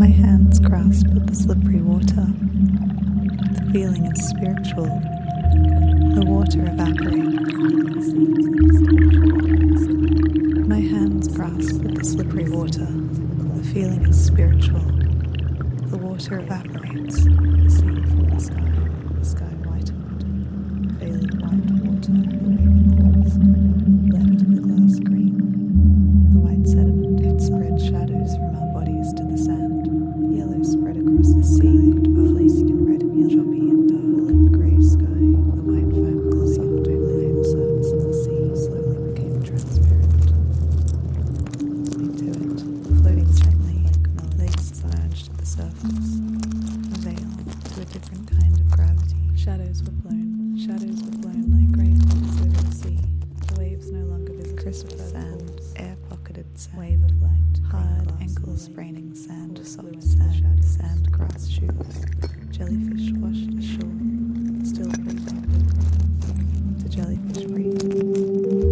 My hands grasp at the slippery water. The feeling is spiritual. The water evaporates. My hands grasp at the slippery water. The feeling is spiritual. The water evaporates. The sea from the sky whitened. Failing white water, the wave falls. Left in the glass green. The white sediment had spread shadows from our bodies to the sand. Yellow spread across the sea, flaming in red and yellow, choppy and dull in the grey sky. The white foam glossomed only on the surface of the sea, slowly became transparent. Listening to it, floating gently like legs submerged at the surface. A veil to a different kind of gravity. Shadows were blown like grey clouds over the sea. The waves no longer visited crisp sand, air-pocketed sand, wave of light, hard, ankle-spraining sand, soft sand, sand grass shoes, jellyfish washed ashore, still breathing. The jellyfish breathe.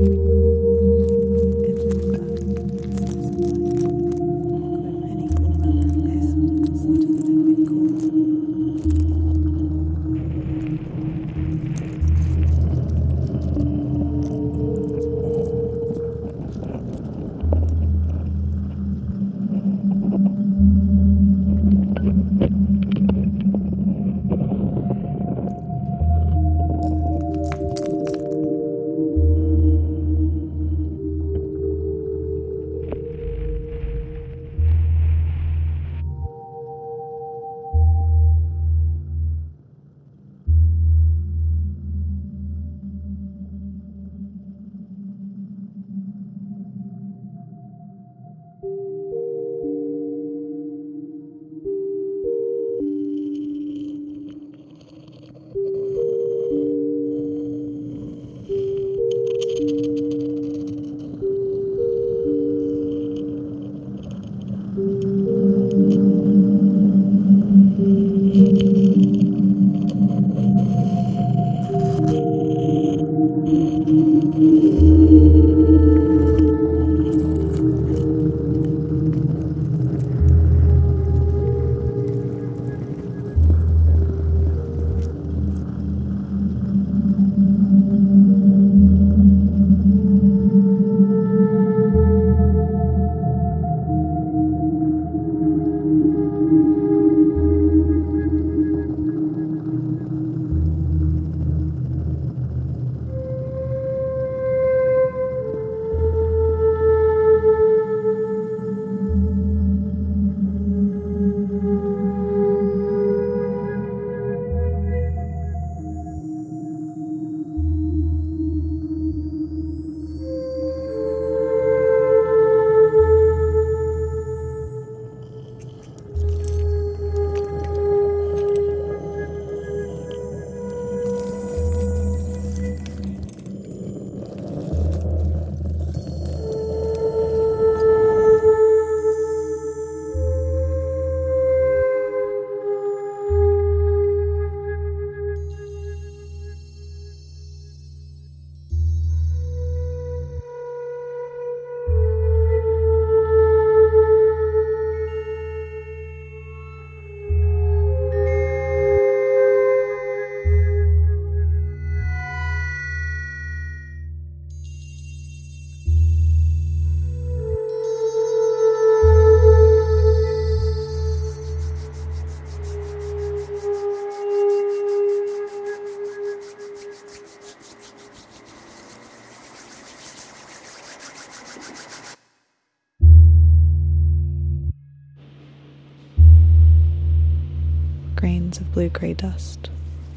Grains of blue-grey dust.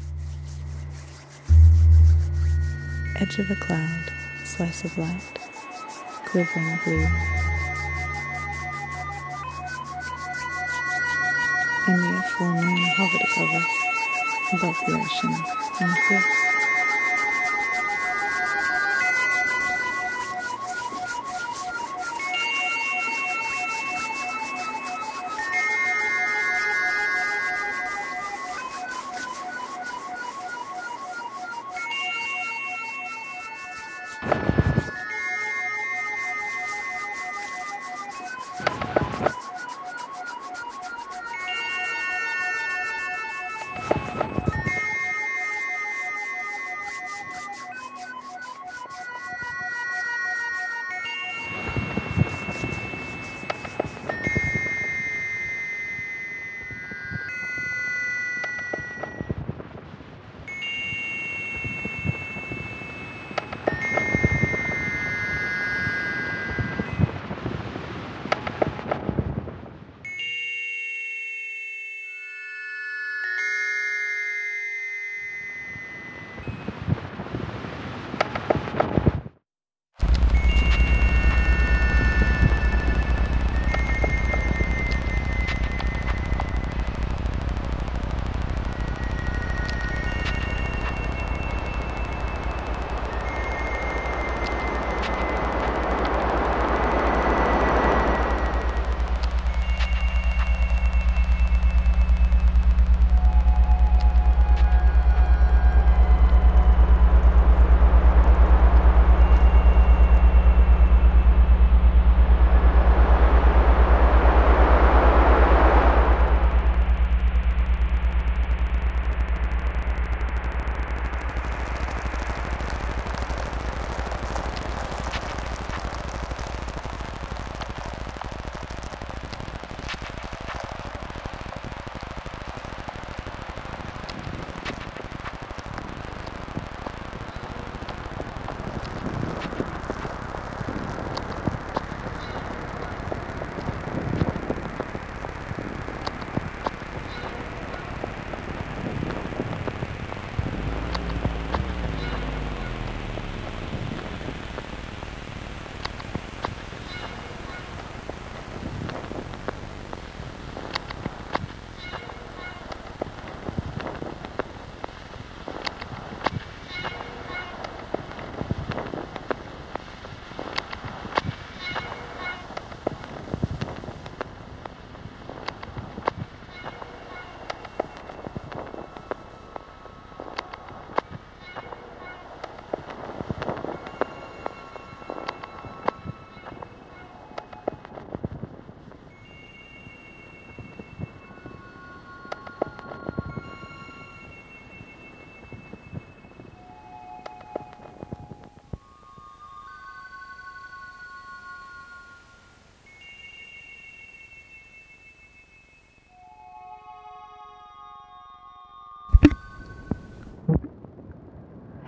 Edge of a cloud, slice of light, quivering blue. Only a full moon hovered above us, above the ocean and the cliffs.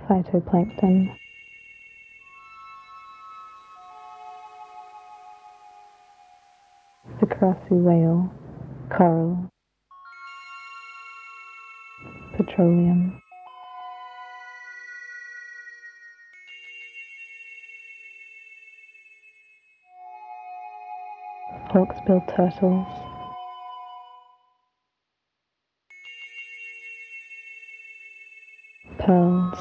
phytoplankton, the karasu whale, coral, petroleum, hawksbill turtles, pearls,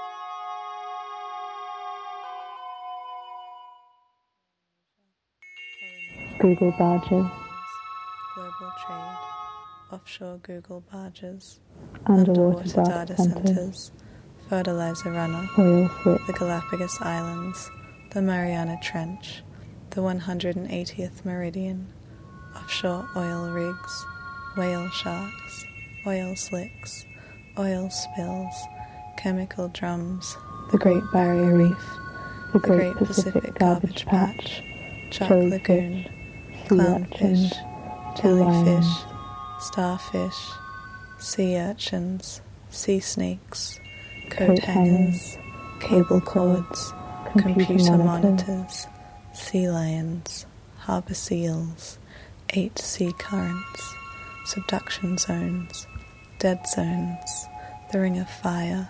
Google barges, global trade, offshore Google barges, underwater data centers, fertilizer runoff, oil slick, the Galapagos Islands, the Mariana Trench, the 180th meridian, offshore oil rigs, whale sharks, oil slicks, oil spills, chemical drums, the Great Barrier Reef, the Great Pacific Garbage Patch, Chuck jellyfish, Lagoon, sea clownfish, urchins, jellyfish, lions, starfish, sea urchins, sea snakes, coat coat hangers, cable cords, computer monitors, monitors, sea lions, harbour seals, 8 sea currents, subduction zones, dead zones, the Ring of Fire,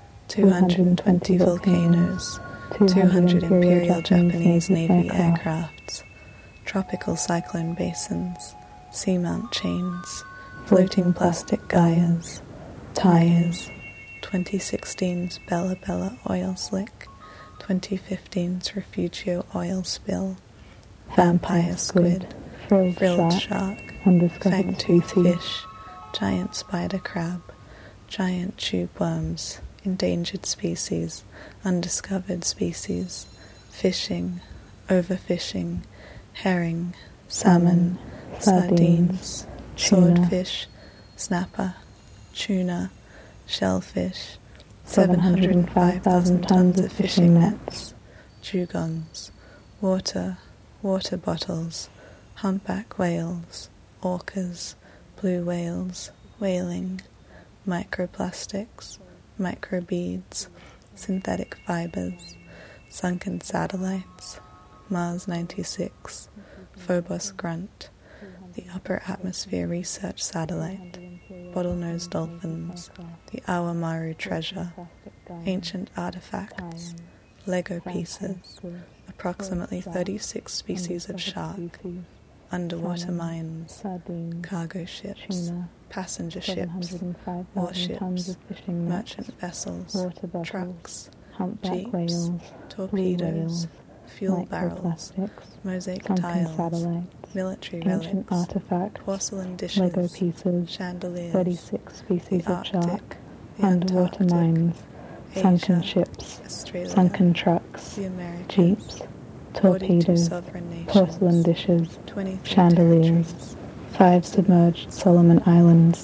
220 volcanoes, 200 Imperial Japanese Navy aircrafts, tropical cyclone basins, seamount chains, floating plastic gyres, tires, 2016's Bella Bella oil slick, 2015's Refugio oil spill, vampire squid, frilled shark, fang-toothed fish, giant spider crab, giant tube worms, endangered species, undiscovered species, fishing, overfishing, herring, salmon, sardines, swordfish, snapper, tuna, shellfish, 705,000 tons of fishing nets, dugongs, water bottles, humpback whales, orcas, blue whales, whaling, microplastics, microbeads, synthetic fibers, sunken satellites, Mars 96, Phobos Grunt, the Upper Atmosphere Research Satellite, bottlenose dolphins, the Awamaru treasure, ancient artifacts, Lego pieces, approximately 36 species of shark, underwater mines, cargo ships, passenger ships, warships, merchant vessels, trucks, jeeps, torpedoes, fuel barrels, mosaic tiles, military relics, porcelain dishes, chandeliers, 36 species the of shark, Arctic, the underwater Antarctic, mines, sunken Asia, ships, Australia, sunken trucks, the Americas, jeeps, 42 torpedoes, sovereign nations, porcelain dishes, 23 chandeliers, territories, 5 submerged Solomon Islands.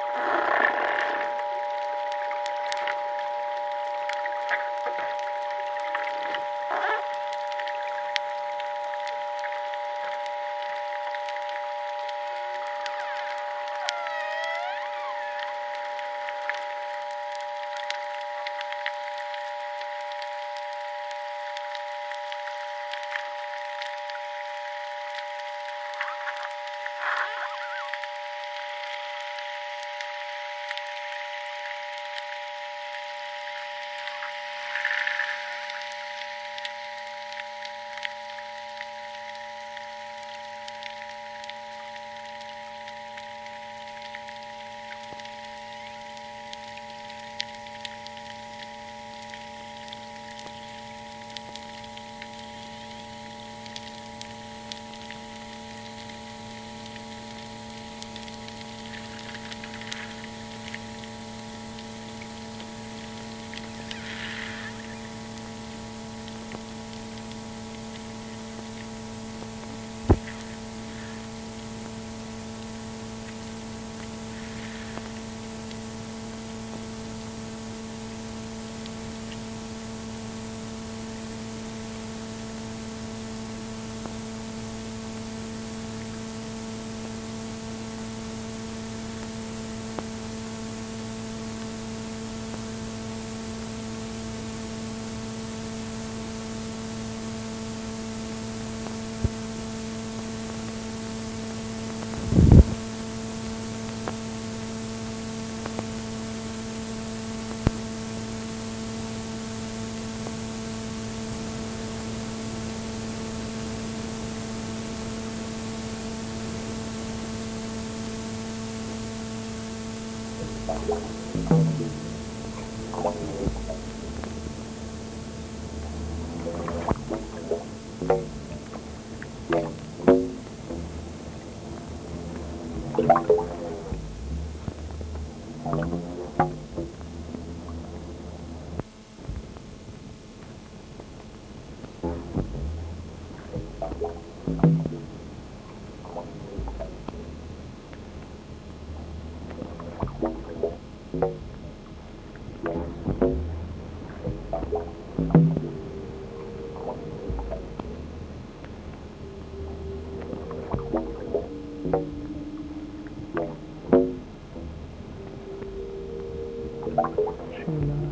Sheila,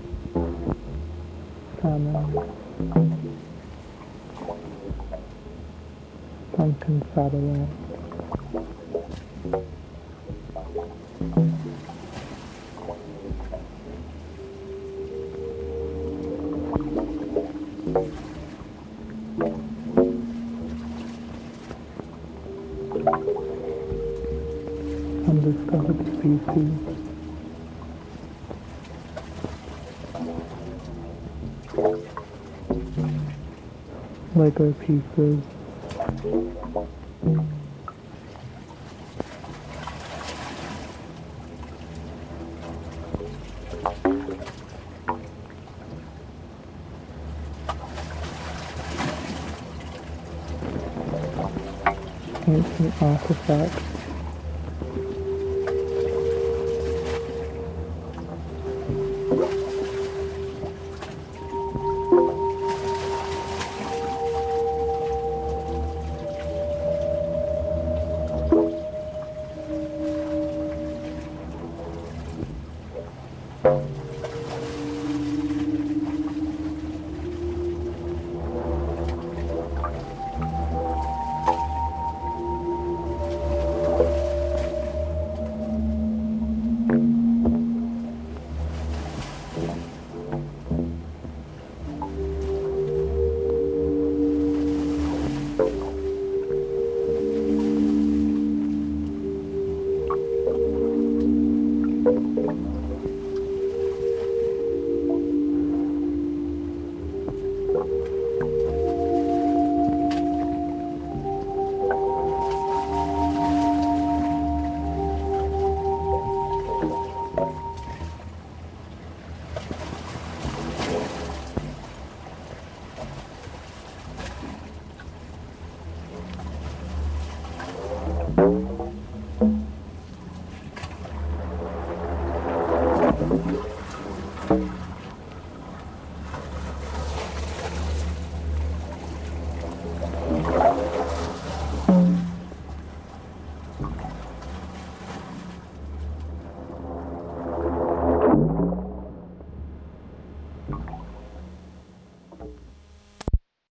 Salmon, Sunken Satellite, Undiscovered Species, Lego Pieces, Ancient Artifacts,